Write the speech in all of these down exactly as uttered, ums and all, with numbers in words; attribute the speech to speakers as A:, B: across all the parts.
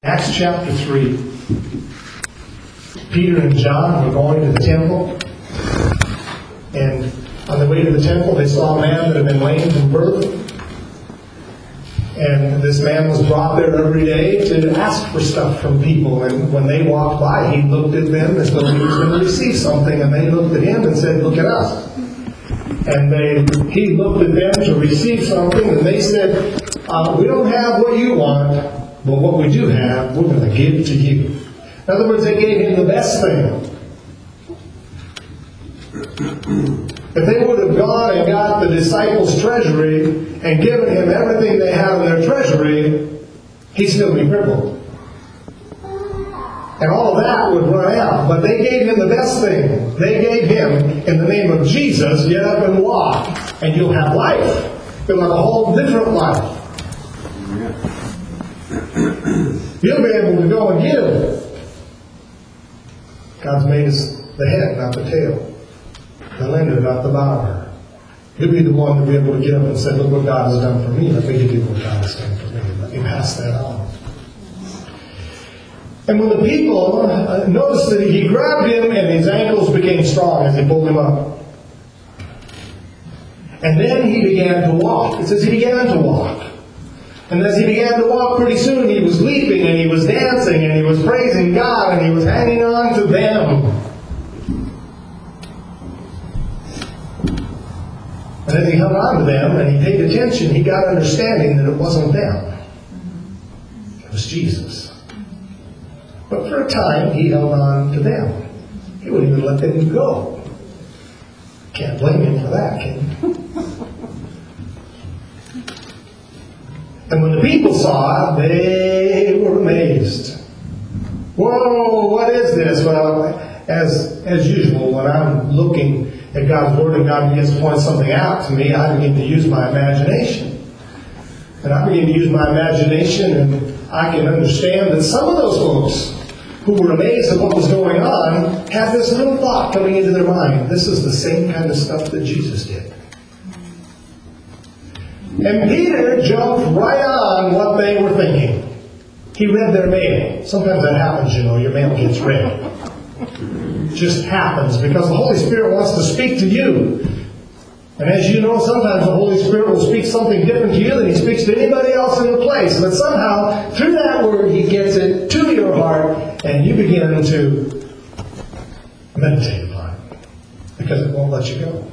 A: Acts chapter three. Peter and John were going to the temple, and on the way to the temple they saw a man that had been lame from birth. And this man was brought there every day to ask for stuff from people. And when they walked by, he looked at them as though he was going to receive something. And they looked at him and said, "Look at us." And they, he looked at them to receive something. And they said, uh, "We don't have what you want, but what we do have, we're going to give to you." In other words, they gave him the best thing. If they would have gone and got the disciples' treasury and given him everything they have in their treasury, he'd still be crippled. And all of that would run out. But they gave him the best thing. They gave him, in the name of Jesus, get up and walk, and you'll have life. You'll have a whole different life. You'll be able to go and give. God's made us the head, not the tail. The lender, not the borrower. You'll be the one to be able to get up and say, "Look what God has done for me. Let me give you what God has done for me. Let me pass that on." And when the people uh, noticed that he grabbed him and his ankles became strong as he pulled him up. And then he began to walk. It says he began to walk. And as he began to walk, pretty soon he was leaping and he was dancing and he was praising God and he was hanging on to them. And as he hung on to them and he paid attention, he got understanding that it wasn't them. It was Jesus. But for a time, he held on to them. He wouldn't even let them go. Can't blame him for that, can you? And when the people saw it, they were amazed. Whoa, what is this? Well, as, as usual, when I'm looking at God's Word and God begins to point something out to me, I begin to use my imagination. And I begin to use my imagination, and I can understand that some of those folks who were amazed at what was going on had this little thought coming into their mind. This is the same kind of stuff that Jesus did. And Peter jumped right on what they were thinking. He read their mail. Sometimes that happens, you know, your mail gets read. It just happens because the Holy Spirit wants to speak to you. And as you know, sometimes the Holy Spirit will speak something different to you than He speaks to anybody else in the place. But somehow, through that word, He gets it to your heart, and you begin to meditate upon it because it won't let you go.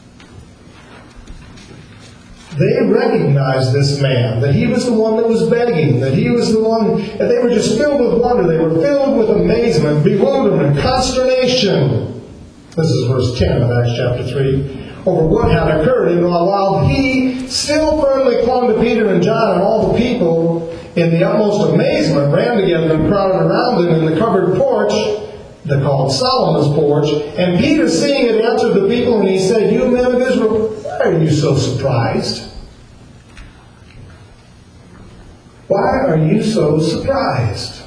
A: They recognized this man, that he was the one that was begging, that he was the one, and they were just filled with wonder. They were filled with amazement, bewilderment, consternation. This is verse ten of Acts chapter three. Over what had occurred. And while he still firmly clung to Peter and John, and all the people, in the utmost amazement, ran together and crowded around them in the covered porch, they called Solomon's porch. And Peter, seeing it, answered the people, and he said, "You men of Israel, why are you so surprised? Why are you so surprised?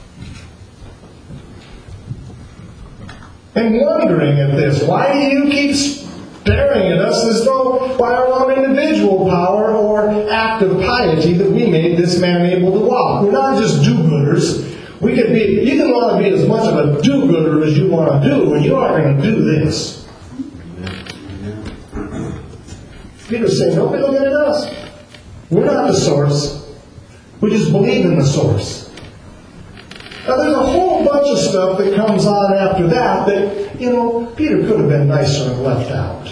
A: And wondering at this, why do you keep staring at us as though by our own individual power or act of piety that we made this man able to walk? We're not just do-gooders. We could be, you can want to be as much of a do-gooder as you want to do, and you aren't going to do this." Peter's saying, "Don't be looking at us. We're not the source. We just believe in the source." Now there's a whole bunch of stuff that comes on after that that, you know, Peter could have been nicer and left out.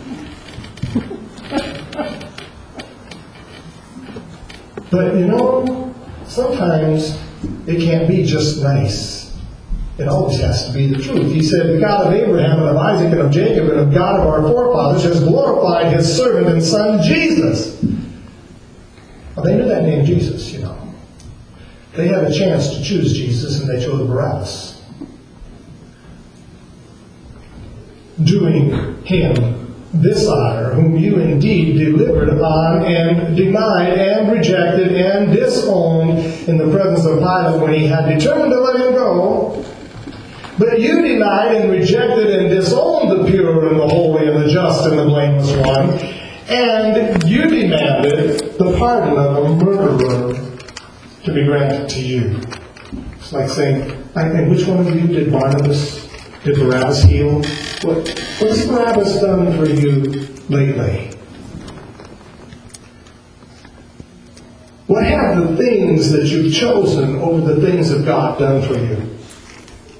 A: But, you know, sometimes it can't be just nice. It always has to be the truth. He said, "The God of Abraham and of Isaac and of Jacob and of God of our forefathers has glorified His servant and son Jesus." Well, they knew that name Jesus, you know. They had a chance to choose Jesus, and they chose Barabbas. "Doing Him this honor, whom you indeed delivered on and denied and rejected and disowned in the presence of Pilate when he had determined to let Him go. But you denied and rejected and disowned the pure and the holy and the just and the blameless one. And you demanded the pardon of a murderer to be granted to you. It's like saying, and which one of you did Barnabas, did Barabbas heal? What, what's Barabbas done for you lately? What have the things that you've chosen over the things of God done for you?